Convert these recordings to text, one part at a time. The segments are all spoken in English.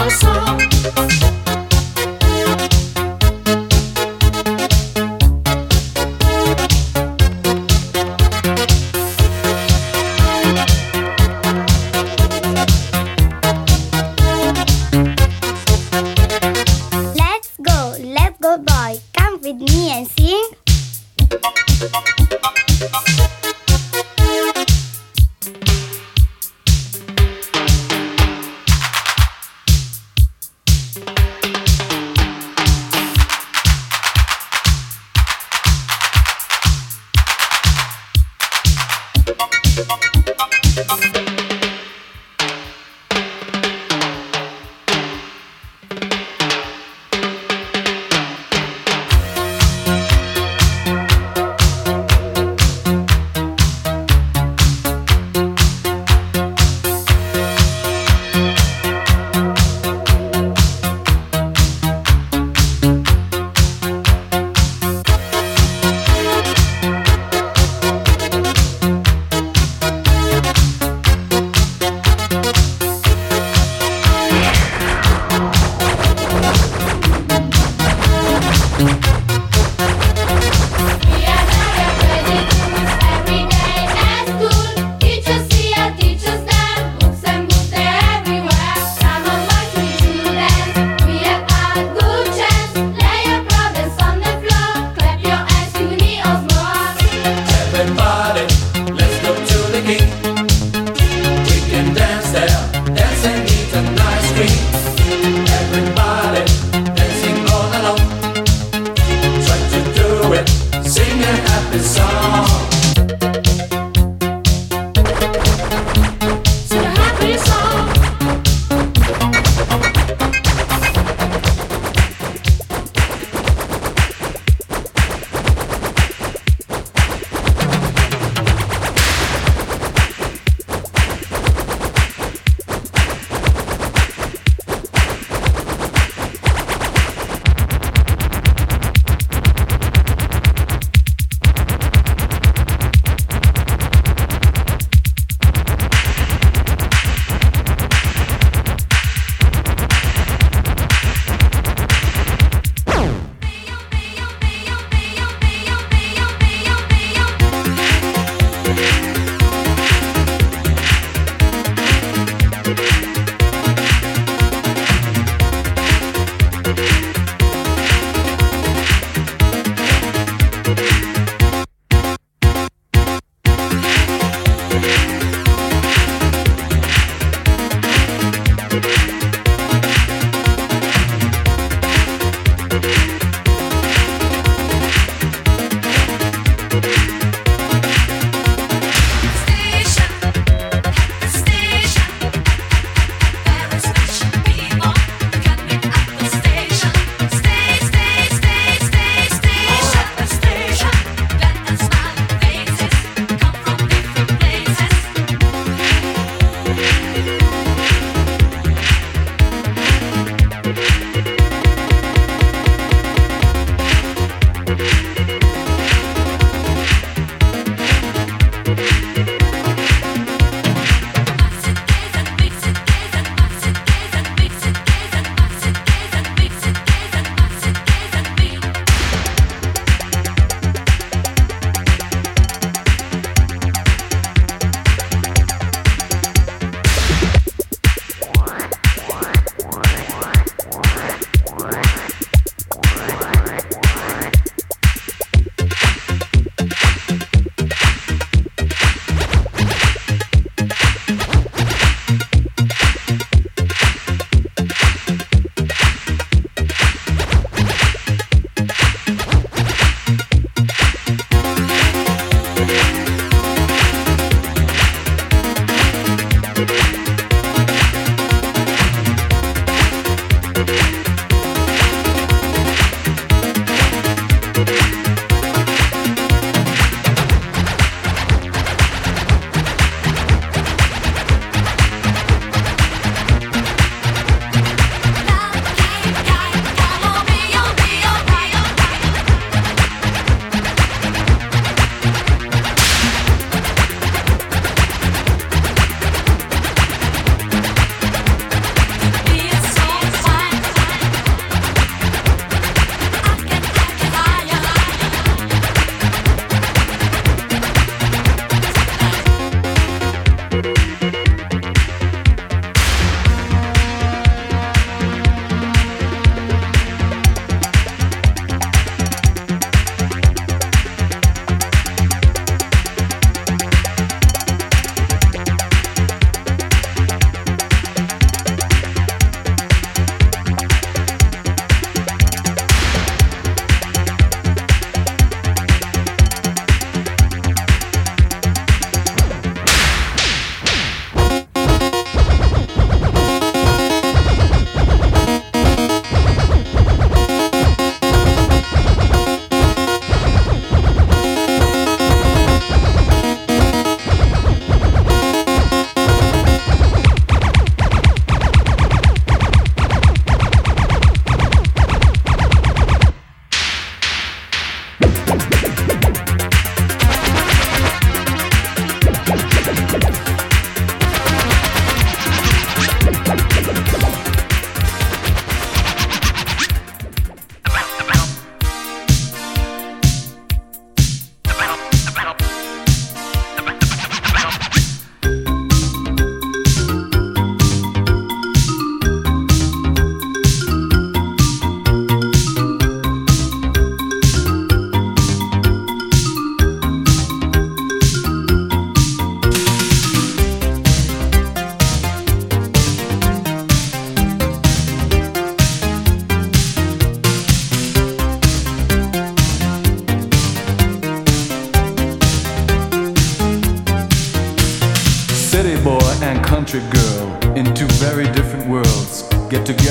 so. Let's go boy, come with me and sing.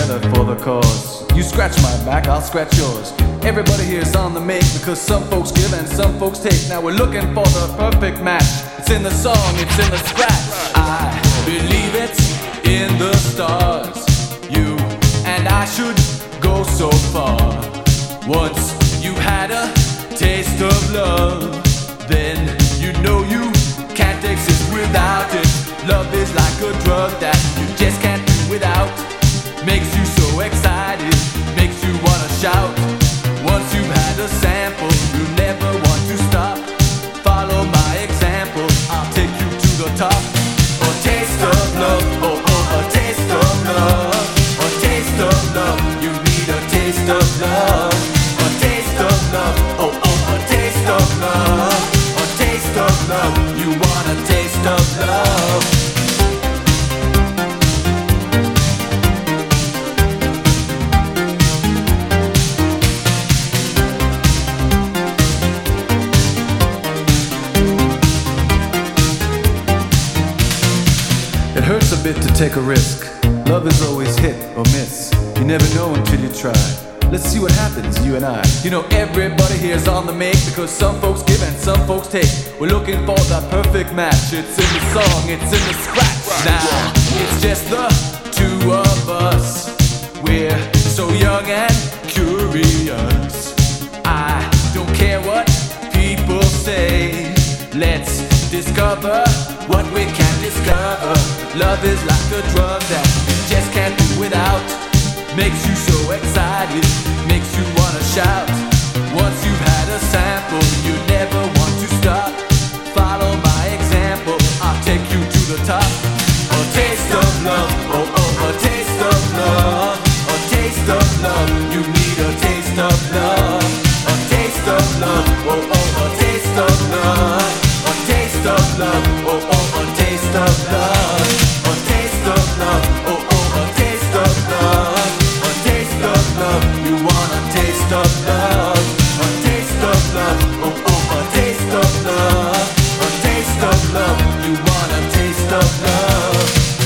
together for the cause. You scratch my back, I'll scratch yours. Everybody here's on the make because some folks give and some folks take. Now we're looking for the perfect match. It's in the song, it's in the scratch. I believe it's in the stars. You and I should go so far. Once you had a taste of love, then you know you can't exist without it. Love is like a drug that you just can't do without. Makes you so excited, makes you wanna shout. Once you've had a sample, you never want to stop. Follow my example, I'll take you to the top. A taste of love, oh oh, a taste of love. A taste of love, you need a taste of love. A taste of love, oh oh, a taste of love. A taste of love, you want a taste of love. It hurts a bit to take a risk. Love is always hit or miss. You never know until you try. Let's see what happens, you and I. You know everybody here's on the make because some folks give and some folks take. We're looking for that perfect match. It's in the song, it's in the scratch. Now, it's just the two of us. We're so young and curious. I don't care what people say. Let's discover what we can discover. Love is like a drug that you just can't do without. Makes you so excited, makes you wanna shout. Once you've had a sample, you never want to stop. Follow my example, I'll take you to the top. A taste of love, oh oh, a taste of love. A taste of love, you need a taste of love. A taste of love, oh oh, a taste of love. A taste of love, oh oh, a taste of love. A taste of love, oh oh, a taste of love. A taste of love, you want a taste of love. A taste of love, oh oh, a taste of love. A taste of love, you want a taste of love.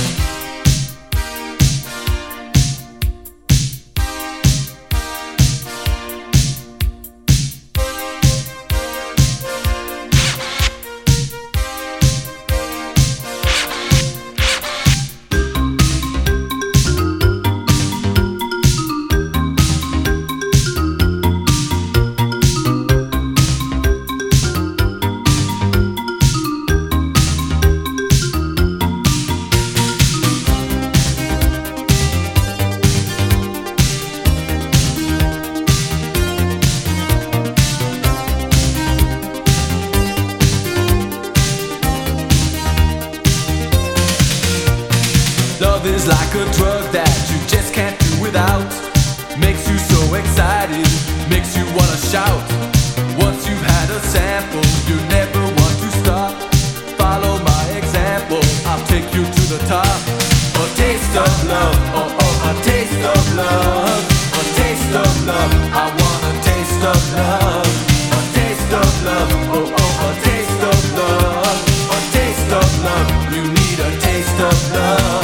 Love is like a drug that you just can't do without. Makes you so excited, makes you wanna shout. Once you've had a sample, you never want to stop. Follow my example, I'll take you to the top. A taste of love, oh oh, a taste of love. A taste of love, I want a taste of love. A taste of love, oh oh, a taste of love. A taste of love, you need a taste of love.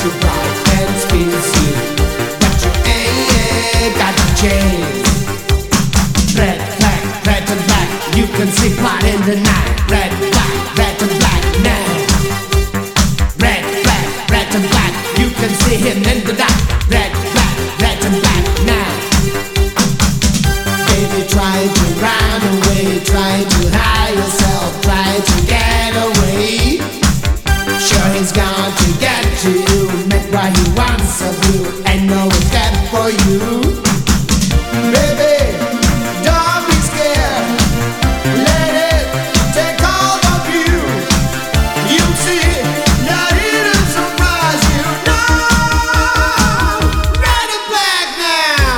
you right and spins you, but you ain't got the chance. Red flag, red and black, you can see light in the night. Red flag, red and black now. Red flag, red and black, you can see him in the dark. Red flag, red and black now. Baby, try to run away, try to hide yourself, try to get away. Sure he's going to get to you, make what he wants of you, and no escape for you. Baby, don't be scared, let it take hold of you. You see that it'll surprise you. No, red and black now.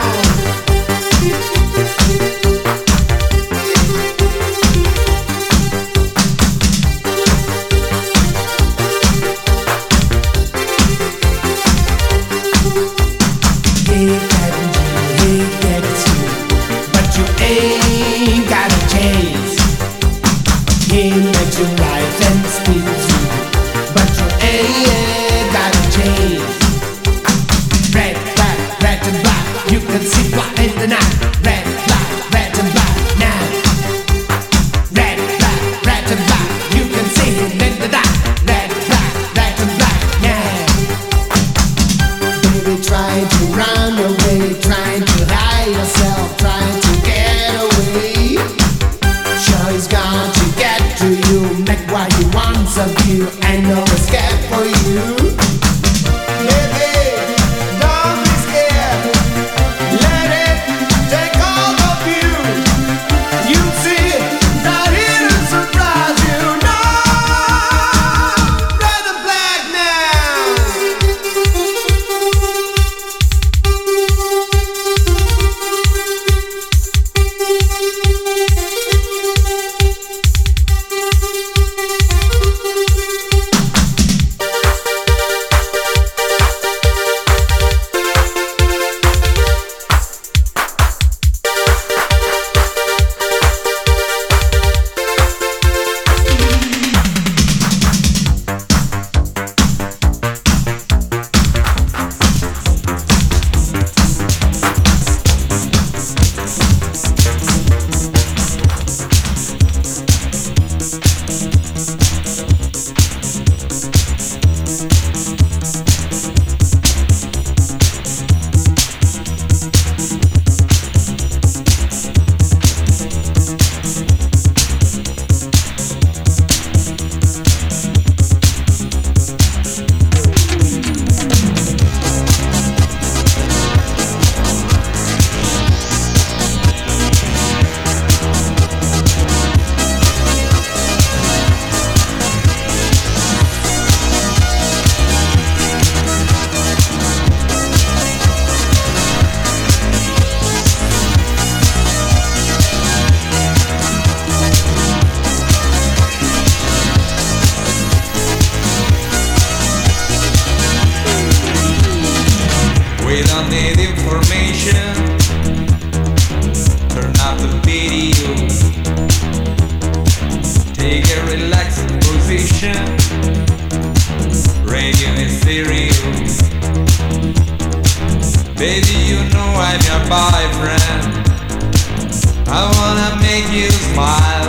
He gets you, but you ain't got a chance. He makes you right and spins you, but you ain't got a chance. Red, black, red and black, you can see black in the night. Red, black, red and black now. Red, black, red and black, you can see him in the dark. Red, black, red and black now. Baby, try to run away, trying to hide yourself, trying to get away. Sure he's going to get to you, make what he wants of you, and no escape for you. Baby, don't be scared, let it take hold of you. You see that it'll surprise you. No, red and black now. We don't need information. Turn off the video. Take a relaxed position. Radio is stereo. Baby, you know I'm your boyfriend. I wanna make you smile.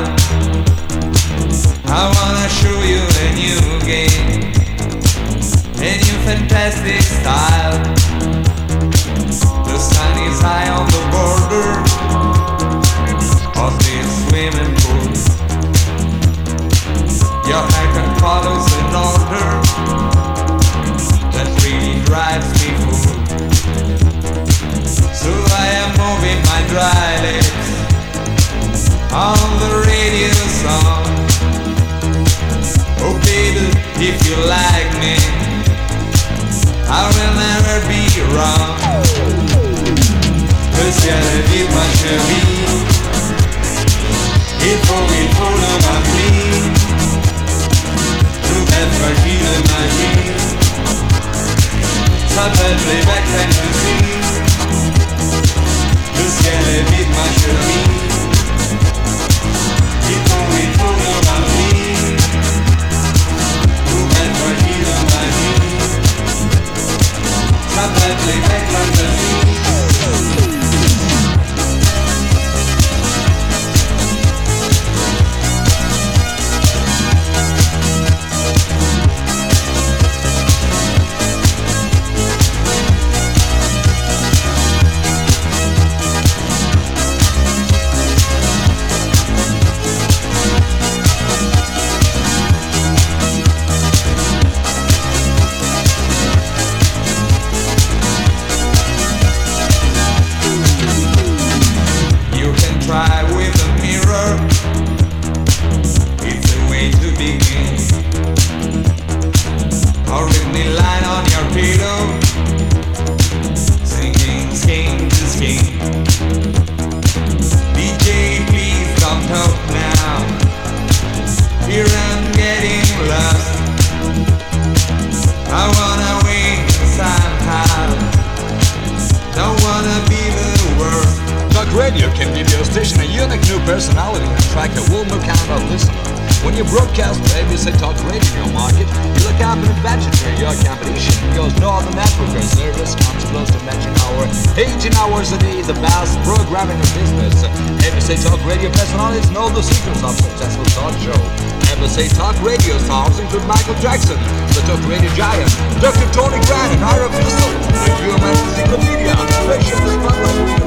I wanna show you a new game, a new fantastic style. The sun is high on the border of this swimming pool. Your haircut follows an order that really drives me fool. So I am moving my dry lips on the radio song. Oh baby, if you like me, I will never be wrong. Ciel vite ma chérie, il faut le rappeler. Nouvelle fragile magie s'appelle Playback Fantasy. Le ciel est vide ma chérie, il faut le rappeler. Nouvelle fragile magie personality and attract a woman kind of listener. When you broadcast ABC Talk Radio in your market, you look up an advantage for your competition because no other network or service comes close to matching our 18 hours a day, the best programming in business. ABC Talk Radio personalities know the secrets of successful talk show. ABC Talk Radio stars include Michael Jackson, the Talk Radio Giant, Dr. Tony Grant, and Ira Fistel, the Human Encyclopedia. They share the spotlight with you.